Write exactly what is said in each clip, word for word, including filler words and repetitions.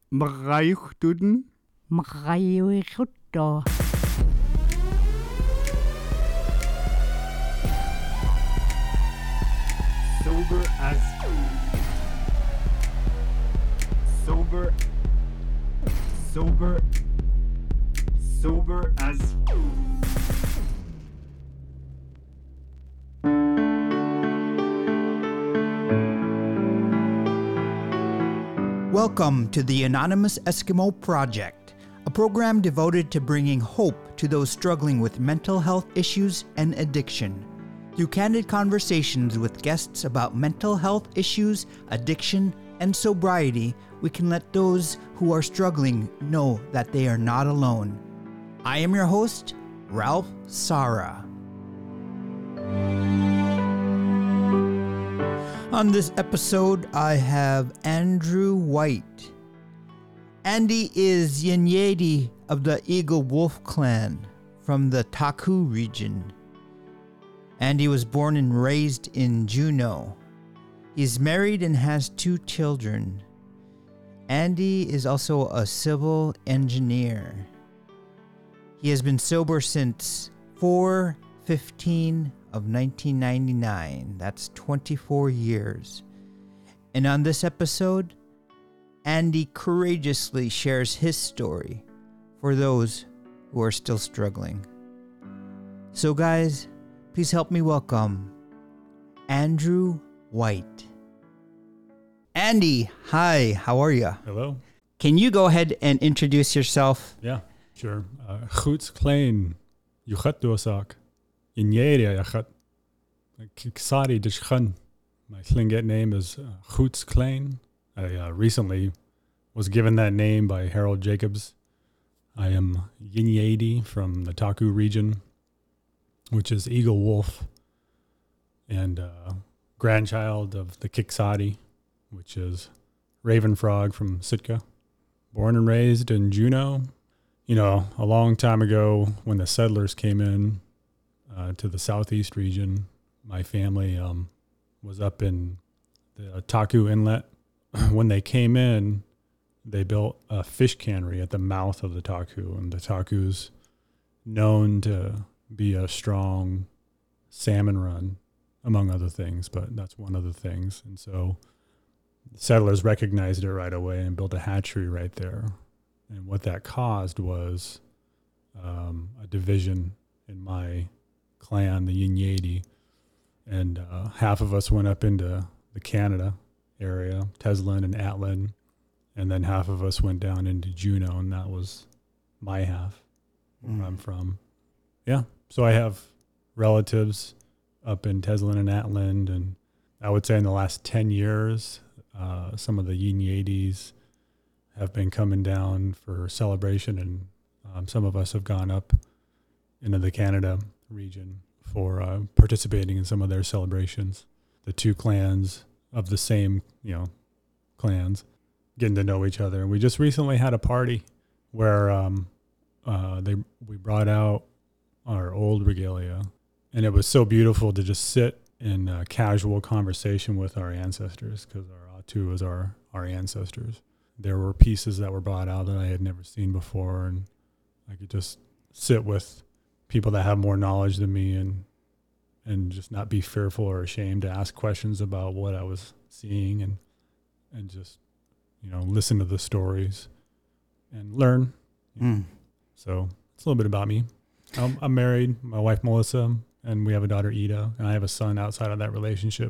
Magayuchtuden. Magayuchtdo. Sober as. Sober. Sober. Sober as. Welcome to the Anonymous Eskimo Project, a program devoted to bringing hope to those struggling with mental health issues and addiction. Through candid conversations with guests about mental health issues, addiction, and sobriety, we can let those who are struggling know that they are not alone. I am your host, Ralph Sara. On this episode, I have Andrew White. Andy is Yinyeti of the Eagle Wolf clan from the Taku region. Andy was born and raised in Juneau. He's married and has two children. Andy is also a civil engineer. He has been sober since four fifteen of nineteen ninety-nine. That's twenty-four years. And on this episode, Andy courageously shares his story for those who are still struggling. So guys, please help me welcome Andrew White. Andy, hi, how are you? Hello. Can you go ahead and introduce yourself? Yeah, sure. Goed klein, je gaat doorzaak. In Jere, je gaat. Kiksari Dishkhan. My Tlingit name is Goed Klein. I uh, recently was given that name by Harold Jacobs. I am Yinyeti from the Taku region, which is Eagle Wolf, and uh, grandchild of the Kiksadi, which is Raven Frog from Sitka. Born and raised in Juneau. You know, a long time ago when the settlers came in uh, to the southeast region, my family um, was up in the Taku Inlet. When they came in, they built a fish cannery at the mouth of the Taku, and the Taku's known to be a strong salmon run, among other things, but that's one of the things. And so the settlers recognized it right away and built a hatchery right there. And what that caused was um, a division in my clan, the Yinyeti, and uh, half of us went up into the Canada area, Teslin and Atlin, and then half of us went down into Juneau, and that was my half, where mm. I'm from. Yeah, so I have relatives up in Teslin and Atlin, and I would say in the last ten years, uh, some of the Yinyetis have been coming down for celebration, and um, some of us have gone up into the Canada region for uh, participating in some of their celebrations. The two clans of the same, you know, clans getting to know each other. And we just recently had a party where um, uh, they we brought out our old regalia, and it was so beautiful to just sit in a casual conversation with our ancestors, because our Atu is our, our ancestors. There were pieces that were brought out that I had never seen before, and I could just sit with people that have more knowledge than me and and just not be fearful or ashamed to ask questions about what I was seeing, and and just, you know, listen to the stories and learn. Mm. So it's a little bit about me. I'm, I'm married, my wife Melissa, and we have a daughter Ida, and I have a son outside of that relationship,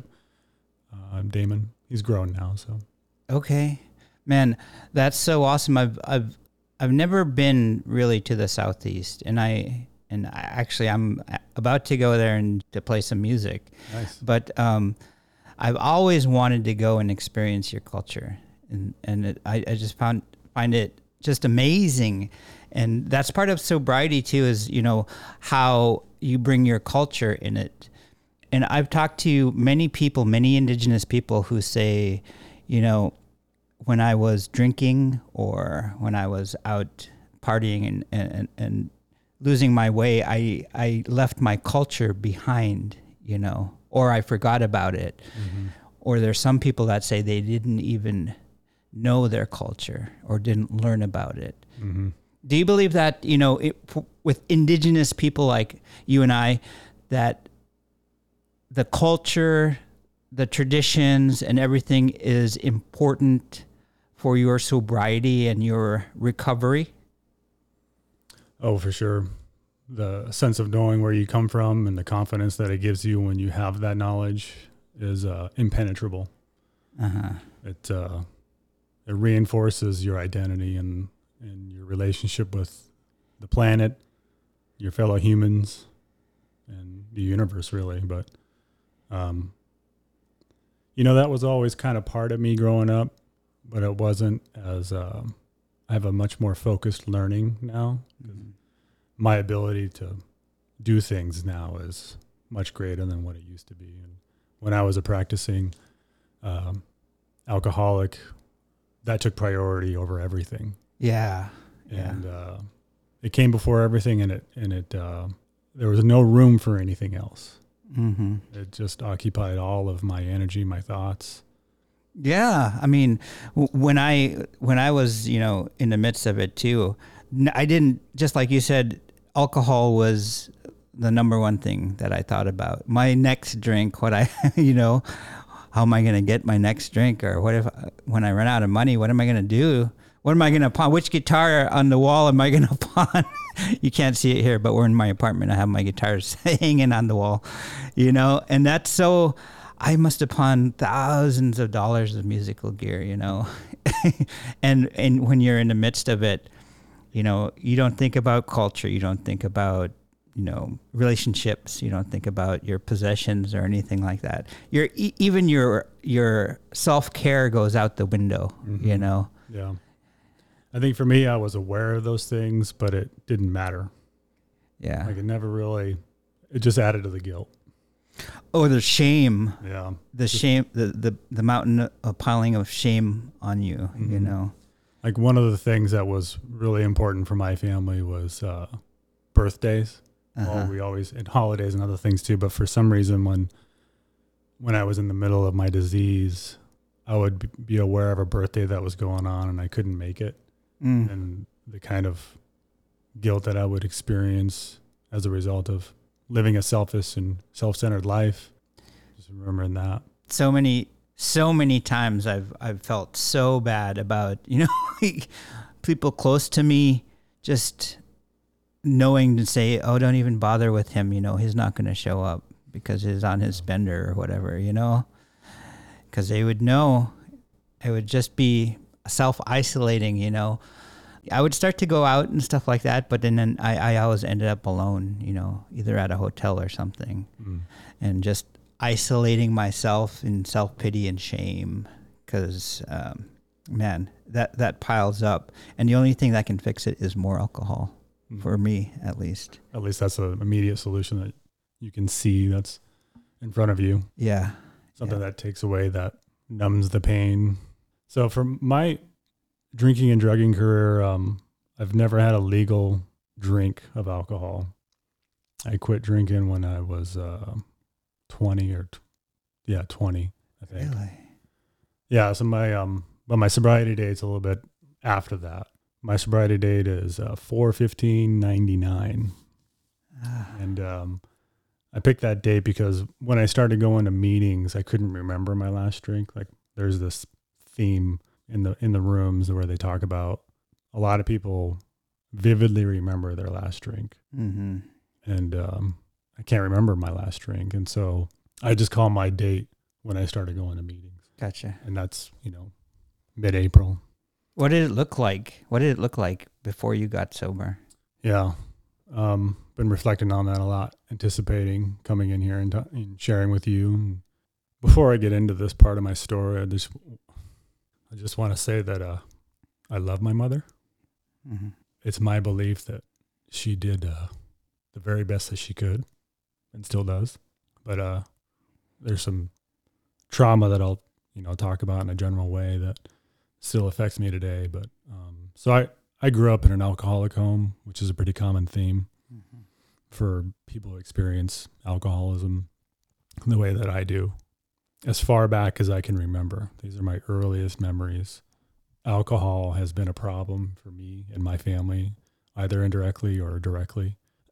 uh, Damon. He's grown now, so. Okay. Man, that's so awesome. I've I've I've never been really to the Southeast, and I and I, actually I'm about to go there and to play some music. Nice. But um, I've always wanted to go and experience your culture, and and it, I I just found find it just amazing, and that's part of sobriety too. Is, you know, how you bring your culture in it. And I've talked to many people, many Indigenous people who say, you know, when I was drinking or when I was out partying and, and, and losing my way, I, I left my culture behind, you know, or I forgot about it. Mm-hmm. Or there's some people that say they didn't even know their culture or didn't learn about it. Mm-hmm. Do you believe that, you know, it, with indigenous people like you and I, that the culture, the traditions, and everything is important for your sobriety and your recovery? Oh, for sure. The sense of knowing where you come from and the confidence that it gives you when you have that knowledge is uh, impenetrable. Uh-huh. It uh, it reinforces your identity and, and your relationship with the planet, your fellow humans, and the universe, really. But, um, you know, that was always kind of part of me growing up, but it wasn't as, uh, I have a much more focused learning now. Mm-hmm. My ability to do things now is much greater than what it used to be. And when I was a practicing um, alcoholic, that took priority over everything. Yeah. Yeah. And uh, it came before everything, and it and it uh, there was no room for anything else. Mm-hmm. It just occupied all of my energy, my thoughts. Yeah, I mean, w- when I when I was, you know, in the midst of it too, n- I didn't, just like you said, alcohol was the number one thing that I thought about. My next drink, what I, you know, how am I going to get my next drink? Or what if, when I run out of money, what am I going to do? What am I going to pawn? Which guitar on the wall am I going to pawn? You can't see it here, but we're in my apartment. I have my guitars hanging on the wall, you know, and that's so, I must have pawned thousands of dollars of musical gear, you know, and, and when you're in the midst of it, you know, you don't think about culture. You don't think about, you know, relationships. You don't think about your possessions or anything like that. Your e- even your your self-care goes out the window, Mm-hmm. you know. Yeah. I think for me, I was aware of those things, but it didn't matter. Yeah. Like it never really, it just added to the guilt. Oh, the shame. Yeah. The shame, the, the, the mountain of piling of shame on you, Mm-hmm. you know. Like one of the things that was really important for my family was uh, birthdays. Uh-huh. Well, we always, and holidays and other things too. But for some reason, when when I was in the middle of my disease, I would b- be aware of a birthday that was going on and I couldn't make it. Mm. And the kind of guilt that I would experience as a result of living a selfish and self-centered life. Just remembering that. So many, so many times I've I've felt so bad about, you know, people close to me just knowing to say, oh, don't even bother with him, you know, he's not going to show up because he's on his bender or whatever, you know, because they would know. It would just be self-isolating, you know. I would start to go out and stuff like that, but then, then I, I always ended up alone, you know, either at a hotel or something, Mm. and just isolating myself in self-pity and shame because, um, man, that, that piles up. And the only thing that can fix it is more alcohol, Mm. for me at least. At least that's an immediate solution that you can see that's in front of you. Yeah. Something Yeah. that takes away, that numbs the pain. So for my drinking and drugging career, um, I've never had a legal drink of alcohol. I quit drinking when I was uh, twenty or t- yeah, twenty, I think. Really? Yeah. So my um, but my sobriety date's a little bit after that. My sobriety date is uh, four fifteen ninety-nine, Ah. and um, I picked that date because when I started going to meetings, I couldn't remember my last drink. Like there's this theme in the in the rooms where they talk about a lot of people vividly remember their last drink, Mm-hmm. and um, I can't remember my last drink, and so I just call my date when I started going to meetings, Gotcha. and that's you know mid-April. What did it look like? What did it look like before you got sober? Yeah, um, been reflecting on that a lot, anticipating coming in here and, t- and sharing with you. And before I get into this part of my story, I just I just want to say that uh, I love my mother. Mm-hmm. It's my belief that she did uh, the very best that she could and still does. But uh, there's some trauma that I'll, you know, talk about in a general way that still affects me today. But um, so I, I grew up in an alcoholic home, which is a pretty common theme Mm-hmm. for people who experience alcoholism the way that I do. As far back as I can remember, these are my earliest memories alcohol has been a problem for me and my family, either indirectly or directly.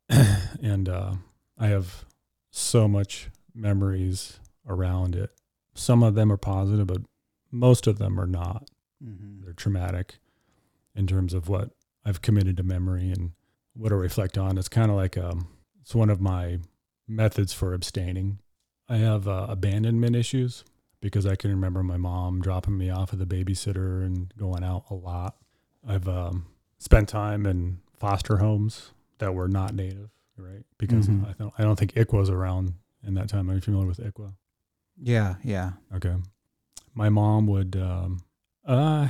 And uh, I have so much memories around it. Some of them are positive, but most of them are not. Mm-hmm. They're traumatic in terms of what I've committed to memory and what I reflect on. It's kind of like um, it's one of my methods for abstaining. I have uh, abandonment issues because I can remember my mom dropping me off at the babysitter and going out a lot. I've um, spent time in foster homes that were not native, right? Because Mhm. I don't, I don't think I C W A was around in that time. Are you familiar with I C W Yeah, yeah. A? Okay. My mom would, um, uh,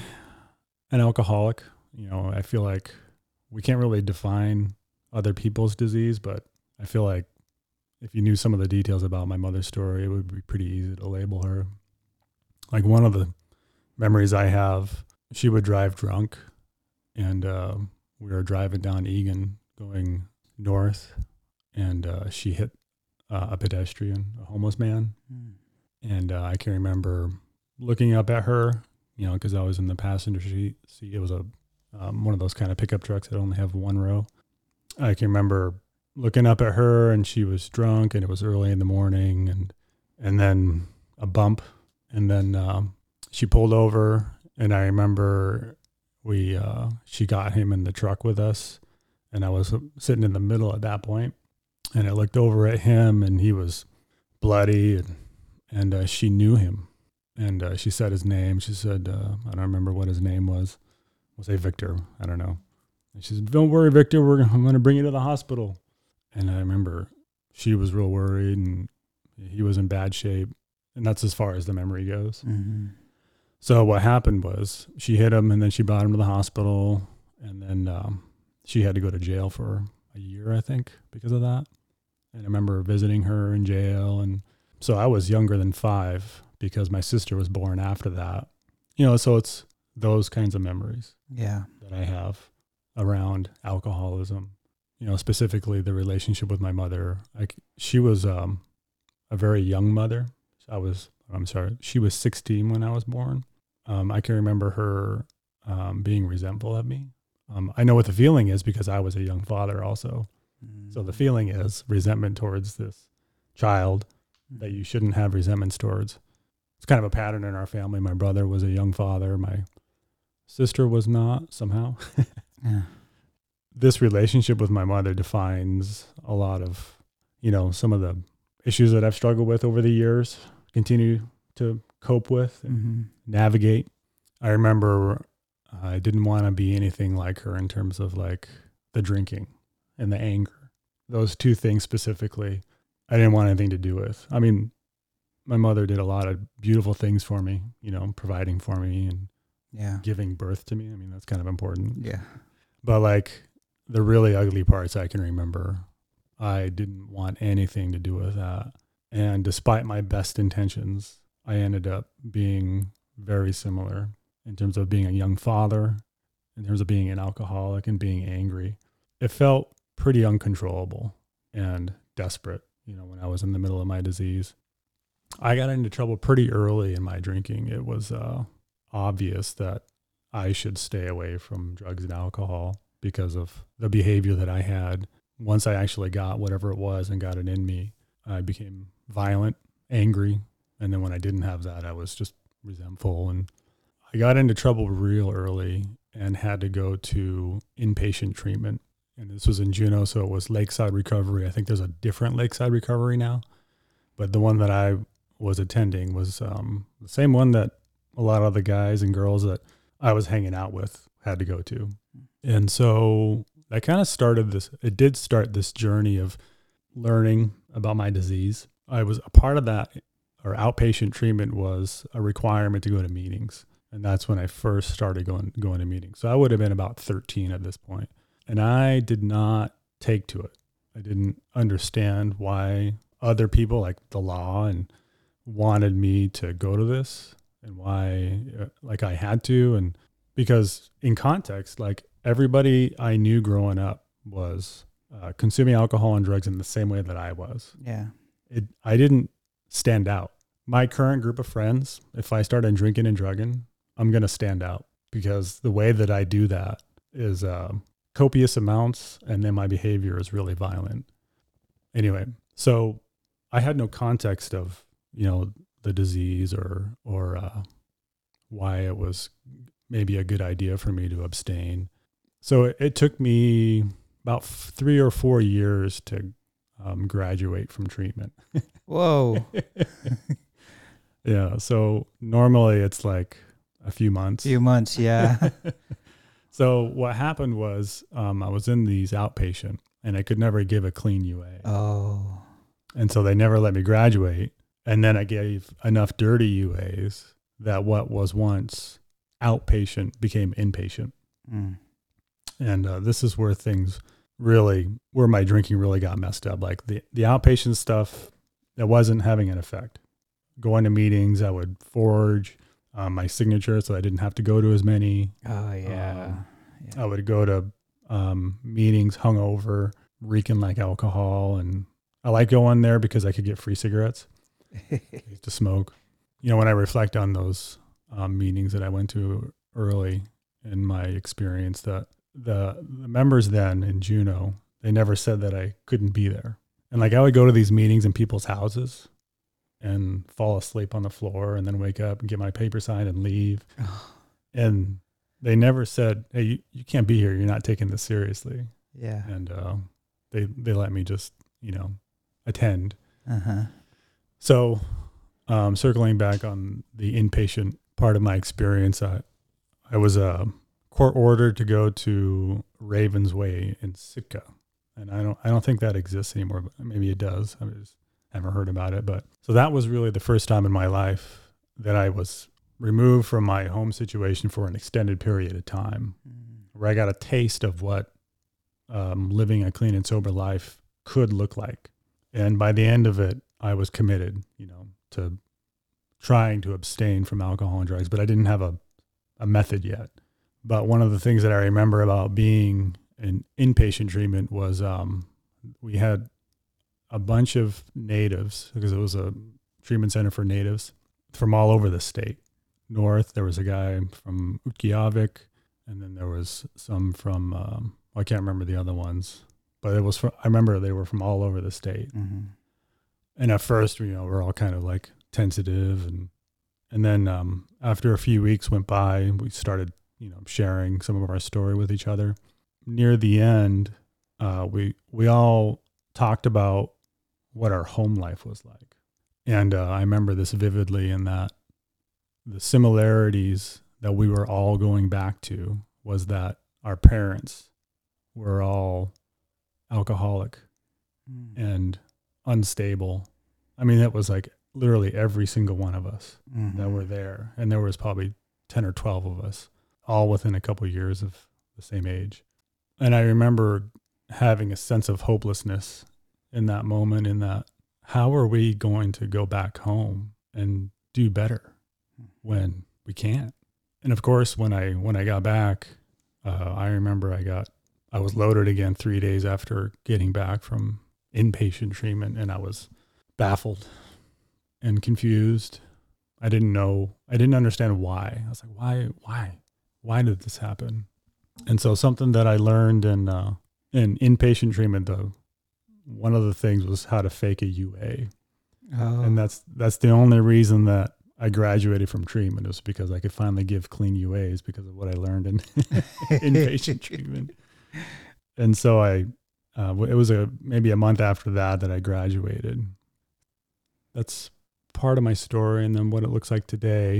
an alcoholic. You know, I feel like we can't really define other people's disease, but I feel like if you knew some of the details about my mother's story, it would be pretty easy to label her. Like one of the memories I have, she would drive drunk, and uh, we were driving down Egan going north, and uh, she hit uh, a pedestrian, a homeless man. Mm. And uh, I can remember looking up at her, you know, because I was in the passenger seat. See, it was a um, one of those kind of pickup trucks that only have one row. I can remember looking up at her, and she was drunk, and it was early in the morning, and and then a bump, and then um, she pulled over, and I remember we uh, she got him in the truck with us, and I was sitting in the middle at that point, and I looked over at him, and he was bloody, and and uh, she knew him, and uh, she said his name. She said, uh, I don't remember what his name was. We'll say Victor. I don't know. And she said, "Don't worry, Victor. We're I'm going to bring you to the hospital." And I remember she was real worried, and he was in bad shape, and that's as far as the memory goes. Mm-hmm. So what happened was she hit him, and then she brought him to the hospital, and then um, she had to go to jail for a year, I think, because of that. And I remember visiting her in jail, and so I was younger than five because my sister was born after that. You know, so it's those kinds of memories Yeah. that I have around alcoholism. You know, specifically the relationship with my mother. I, she was um, a very young mother. I was, I'm sorry, she was sixteen when I was born. Um, I can remember her um, being resentful of me. Um, I know what the feeling is because I was a young father also. Mm-hmm. So the feeling is resentment towards this child that you shouldn't have resentments towards. It's kind of a pattern in our family. My brother was a young father. My sister was not somehow. Yeah. This relationship with my mother defines a lot of, you know, some of the issues that I've struggled with over the years, continue to cope with and Mm-hmm. navigate. I remember I didn't want to be anything like her in terms of like the drinking and the anger. Those two things specifically, I didn't want anything to do with. I mean, my mother did a lot of beautiful things for me, you know, providing for me and Yeah. giving birth to me. I mean, that's kind of important. Yeah. But like the really ugly parts I can remember, I didn't want anything to do with that. And despite my best intentions, I ended up being very similar in terms of being a young father, in terms of being an alcoholic and being angry. It felt pretty uncontrollable and desperate, you know, when I was in the middle of my disease. I got into trouble pretty early in my drinking. It was uh, obvious that I should stay away from drugs and alcohol because of the behavior that I had. Once I actually got whatever it was and got it in me, I became violent, angry. And then when I didn't have that, I was just resentful. And I got into trouble real early and had to go to inpatient treatment. And this was in Juneau, so it was Lakeside Recovery. I think there's a different Lakeside Recovery now. But the one that I was attending was um, the same one that a lot of the guys and girls that I was hanging out with had to go to. And so that kind of started this, it did start this journey of learning about my disease. I was a part of that, or outpatient treatment was a requirement to go to meetings. And that's when I first started going, going to meetings. So I would have been about thirteen at this point. And I did not take to it. I didn't understand why other people, like the law, and wanted me to go to this and why, uh, like I had to. And because in context, like everybody I knew growing up was uh, consuming alcohol and drugs in the same way that I was. Yeah. It, I didn't stand out. My current group of friends, if I started drinking and drugging, I'm going to stand out. because the way that I do that is uh, copious amounts, and then my behavior is really violent. Anyway, so I had no context of, you know, the disease or or uh, why it was maybe a good idea for me to abstain. So it, it took me about f- three or four years to um, graduate from treatment. Whoa. Yeah. So normally it's like a few months. Few months, yeah. So what happened was um, I was in these outpatient and I could never give a clean U A. Oh. And so they never let me graduate. And then I gave enough dirty U As that what was once outpatient became inpatient. Mm. And uh, this is where things really, where my drinking really got messed up. Like the, the outpatient stuff, that wasn't having an effect. Going to meetings, I would forge um, my signature so I didn't have to go to as many. Oh, yeah. Um, yeah. I would go to um, meetings hungover, reeking like alcohol. And I like going there because I could get free cigarettes. I used to smoke. You know, when I reflect on those um, meetings that I went to early in my experience, that the, the members then in Juneau, they never said that I couldn't be there. And like I would go to these meetings in people's houses and fall asleep on the floor and then wake up and get my paper signed and leave. And they never said, hey, you, you can't be here. You're not taking this seriously. Yeah. And uh, they, they let me just, you know, attend. Uh-huh. So um, circling back on the inpatient part of my experience, I, I was uh, court ordered to go to Ravens Way in Sitka. And I don't I don't think that exists anymore, but maybe it does. I just haven't heard about it. But so that was really the first time in my life that I was removed from my home situation for an extended period of time, Mm. where I got a taste of what um, living a clean and sober life could look like. And by the end of it, I was committed, you know, to trying to abstain from alcohol and drugs, but I didn't have a, a method yet. But one of the things that I remember about being in inpatient treatment was um, we had a bunch of natives, because it was a treatment center for natives from all over the state. North, there was a guy from Utqiagvik, and then there was some from, um, well, I can't remember the other ones, but it was from, I remember they were from all over the state. Mm-hmm. And at first, you know, we're all kind of like tentative, and and then um, after a few weeks went by, we started, you know, sharing some of our story with each other. Near the end, uh, we we all talked about what our home life was like, and uh, I remember this vividly in that the similarities that we were all going back to was that our parents were all alcoholic Mm. and unstable. I mean, it was like literally every single one of us Mm-hmm. that were there, and there was probably ten or twelve of us, all within a couple of years of the same age. And I remember having a sense of hopelessness in that moment, in that, how are we going to go back home and do better when we can't? And of course, when I when I got back, uh, I remember I got I was loaded again three days after getting back from inpatient treatment, and I was baffled and confused. I didn't know, I didn't understand why. I was like, why, why, why did this happen? And so something that I learned in uh, in inpatient treatment, though, one of the things was how to fake a U A. Oh. And that's that's the only reason that I graduated from treatment, was because I could finally give clean U As because of what I learned in inpatient treatment. And so I, uh, it was a maybe a month after that that I graduated. That's part of my story. And then what it looks like today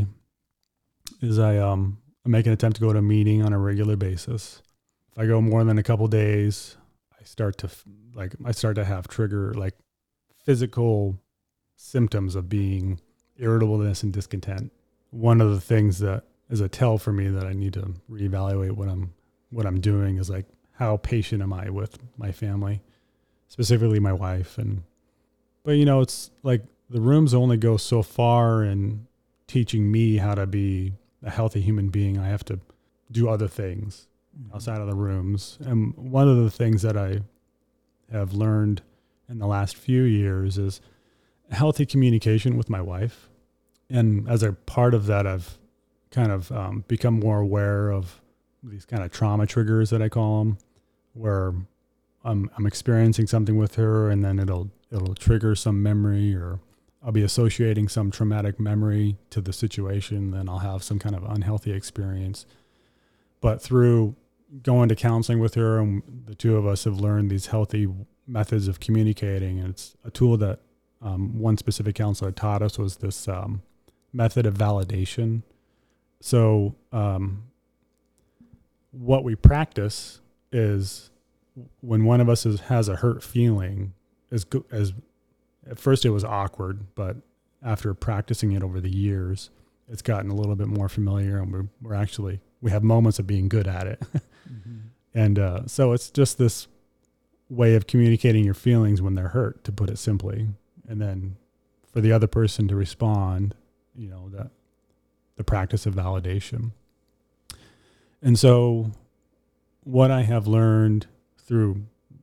is I um I make an attempt to go to a meeting on a regular basis. If I go more than a couple days, I start to like I start to have trigger like physical symptoms of being irritableness and discontent. One of the things that is a tell for me that I need to reevaluate what I'm what I'm doing is like, how patient am I with my family, specifically my wife? And but you know, it's like the rooms only go so far in teaching me how to be a healthy human being. I have to do other things outside of the rooms. And one of the things that I have learned in the last few years is healthy communication with my wife. And as a part of that, I've kind of um, become more aware of these kind of trauma triggers that I call them, where I'm, I'm experiencing something with her, and then it'll it'll trigger some memory, or I'll be associating some traumatic memory to the situation, then I'll have some kind of unhealthy experience. But through going to counseling with her, and the two of us have learned these healthy methods of communicating, and it's a tool that um, one specific counselor taught us was this um, method of validation. So um, what we practice is when one of us is, has a hurt feeling, as go- as at first it was awkward, but after practicing it over the years, it's gotten a little bit more familiar, and we're, we're actually, we have moments of being good at it. mm-hmm. And uh, so it's just this way of communicating your feelings when they're hurt, to put it simply. And then for the other person to respond, you know, that the practice of validation. And so what I have learned through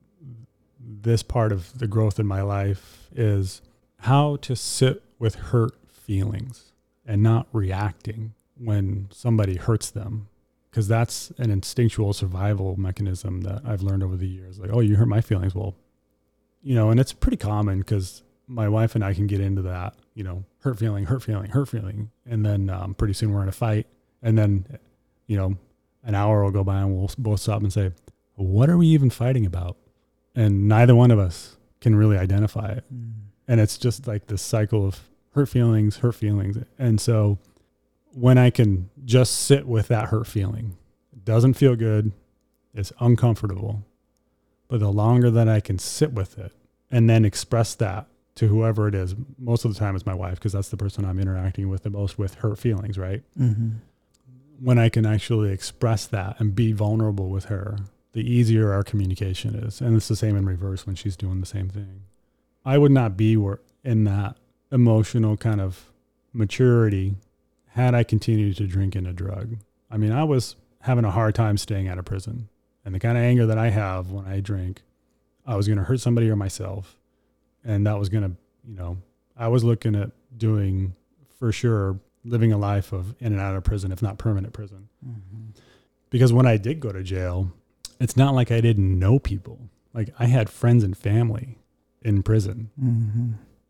this part of the growth in my life is how to sit with hurt feelings and not reacting when somebody hurts them. Because that's an instinctual survival mechanism that I've learned over the years. Like, oh, you hurt my feelings. Well, you know, and it's pretty common because my wife and I can get into that, you know, hurt feeling, hurt feeling, hurt feeling. And then um, pretty soon we're in a fight. And then, you know, an hour will go by and we'll both stop and say, what are we even fighting about? And neither one of us can really identify it. Mm. And it's just like this cycle of hurt feelings, hurt feelings. And so when I can just sit with that hurt feeling, it doesn't feel good, it's uncomfortable, but the longer that I can sit with it and then express that to whoever it is, most of the time it's my wife, because that's the person I'm interacting with the most with hurt feelings, right? Mm-hmm. When I can actually express that and be vulnerable with her, the easier our communication is. And it's the same in reverse when she's doing the same thing. I would not be where, in that emotional kind of maturity had I continued to drink and a drug. I mean, I was having a hard time staying out of prison. And the kind of anger that I have when I drink, I was going to hurt somebody or myself. And that was going to, you know, I was looking at doing, for sure, living a life of in and out of prison, if not permanent prison. Mm-hmm. Because when I did go to jail, it's not like I didn't know people. Like, I had friends and family in prison. Mm-hmm.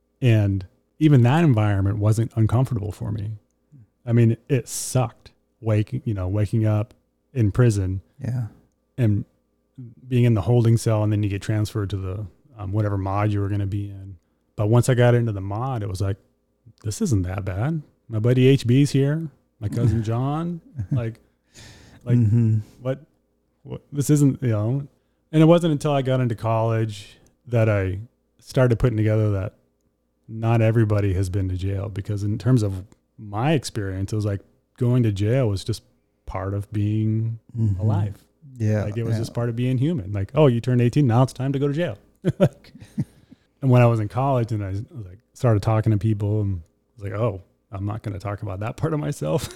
And even that environment wasn't uncomfortable for me. I mean, it sucked waking, you know, waking up in prison. Yeah. And being in the holding cell, and then you get transferred to the um, whatever mod you were going to be in. But once I got into the mod, it was like, this isn't that bad. My buddy H B's here. My cousin John. like, like mm-hmm. what, what? This isn't, you know. And it wasn't until I got into college that I started putting together that not everybody has been to jail, because in terms of my experience, it was like going to jail was just part of being mm-hmm. alive. Yeah. Like it was yeah. just part of being human. Like, oh, you turned eighteen. Now it's time to go to jail. like, and when I was in college and I was like, started talking to people, and I was like, oh, I'm not going to talk about that part of myself.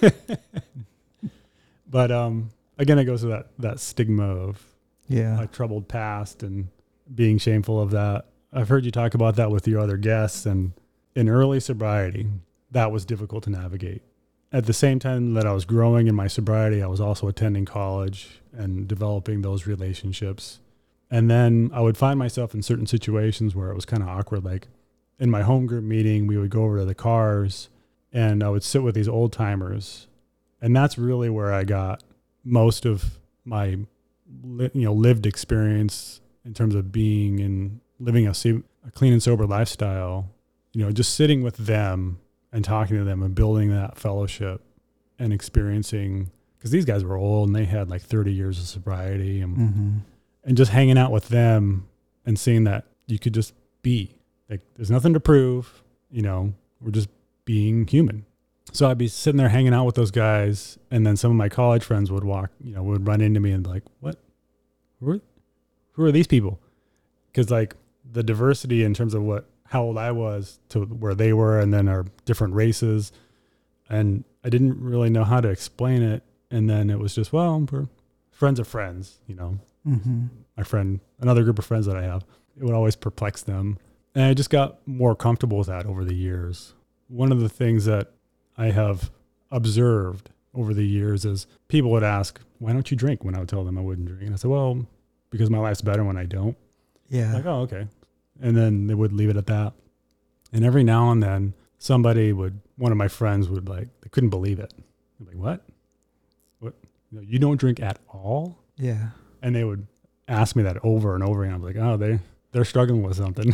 But um, again, it goes to that, that stigma of yeah. a troubled past and being shameful of that. I've heard you talk about that with your other guests, and in early sobriety, that was difficult to navigate. At the same time that I was growing in my sobriety, I was also attending college and developing those relationships. And then I would find myself in certain situations where it was kind of awkward. Like in my home group meeting, we would go over to the cars and I would sit with these old timers. And that's really where I got most of my, you know, lived experience in terms of being and living a, a clean and sober lifestyle, you know, just sitting with them and talking to them and building that fellowship and experiencing, because these guys were old and they had like thirty years of sobriety, and mm-hmm. and just hanging out with them and seeing that you could just be. Like, there's nothing to prove, you know, we're just being human. So I'd be sitting there hanging out with those guys, and then some of my college friends would walk, you know, would run into me and be like, what? Who are, who are these people? Because like the diversity in terms of what, how old I was to where they were, and then our different races. And I didn't really know how to explain it. And then it was just, well, we're friends of friends, you know, mm-hmm. my friend, another group of friends that I have, it would always perplex them. And I just got more comfortable with that over the years. One of the things that I have observed over the years is people would ask, why don't you drink? When I would tell them I wouldn't drink. And I said, well, because my life's better when I don't. Yeah. Like, oh, okay. And then they would leave it at that. And every now and then somebody would, one of my friends would like, they couldn't believe it. Like, what? What? You know, you don't drink at all? Yeah. And they would ask me that over and over again. I'm like, oh, they, they're struggling with something.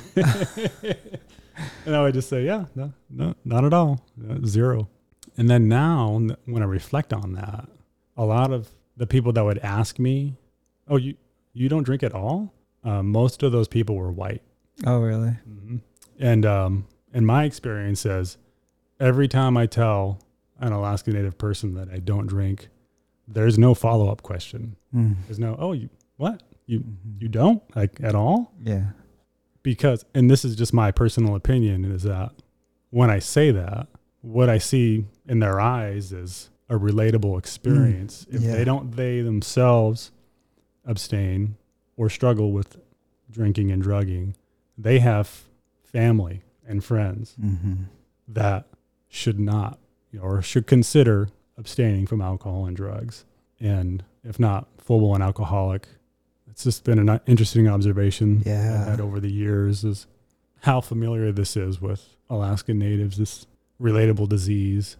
And I would just say, yeah, no, no, not at all. No, zero. And then now when I reflect on that, a lot of the people that would ask me, oh, you, you don't drink at all? Uh, most of those people were white. Oh, really? Mm-hmm. And um, in my experience is every time I tell an Alaska Native person that I don't drink, there's no follow-up question. Mm. There's no, oh, you what? You Mm-hmm. you don't? Like at all? Yeah. Because, and this is just my personal opinion, is that when I say that, what I see in their eyes is a relatable experience. Mm, if yeah. they don't, they themselves abstain or struggle with drinking and drugging, they have family and friends Mm-hmm. that should not, you know, or should consider abstaining from alcohol and drugs. And if not full-blown alcoholic, it's just been an interesting observation Yeah. I've had over the years is how familiar this is with Alaska Natives, this relatable disease.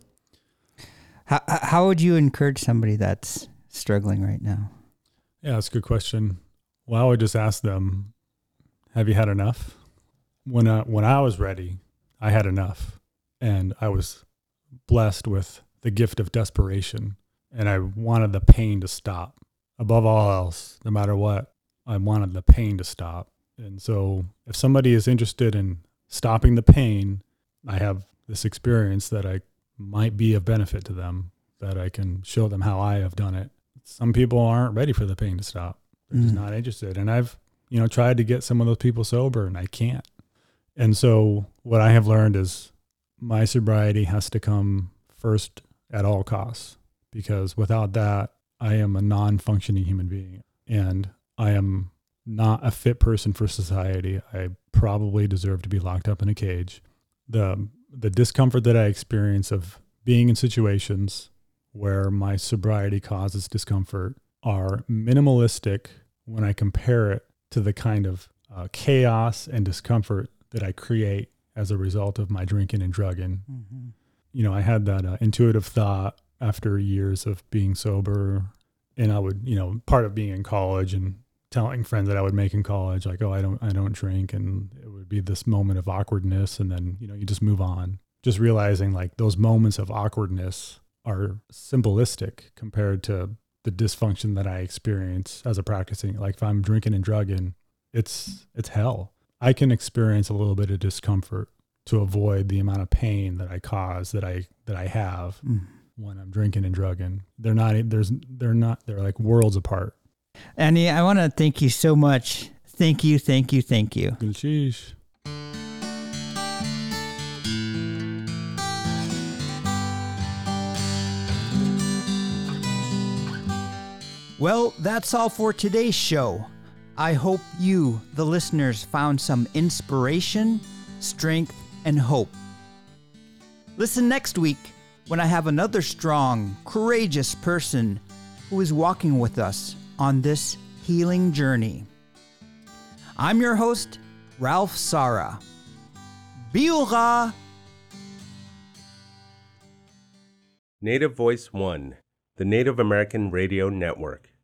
How how would you encourage somebody that's struggling right now? Yeah, that's a good question. Well, I would just ask them, have you had enough? When I, when I was ready, I had enough. And I was blessed with the gift of desperation. And I wanted the pain to stop. Above all else, no matter what, I wanted the pain to stop. And so if somebody is interested in stopping the pain, I have this experience that I might be of benefit to them, that I can show them how I have done it. Some people aren't ready for the pain to stop. They're just Mm. not interested. And I've, you know, tried to get some of those people sober and I can't. And so what I have learned is my sobriety has to come first at all costs, because without that, I am a non-functioning human being and I am not a fit person for society. I probably deserve to be locked up in a cage. The the discomfort that I experience of being in situations where my sobriety causes discomfort are minimalistic when I compare it to the kind of uh, chaos and discomfort that I create as a result of my drinking and drugging. Mm-hmm. You know, I had that uh, intuitive thought after years of being sober, and I would, you know, part of being in college and telling friends that I would make in college, like, oh, I don't, I don't drink. And it would be this moment of awkwardness. And then, you know, you just move on, just realizing like those moments of awkwardness are symbolistic compared to the dysfunction that I experience as a practicing. Like if I'm drinking and drugging, it's, it's hell. I can experience a little bit of discomfort to avoid the amount of pain that I cause, that I, that I have Mm. when I'm drinking and drugging. They're not, there's, they're not, they're like worlds apart. Andy, I want to thank you so much. Thank you, thank you, thank you. Good sheesh. Well, that's all for today's show. I hope you, the listeners, found some inspiration, strength, and hope. Listen next week when I have another strong, courageous person who is walking with us on this healing journey. I'm your host, Ralph Sara. Biura! Native Voice One, the Native American Radio Network.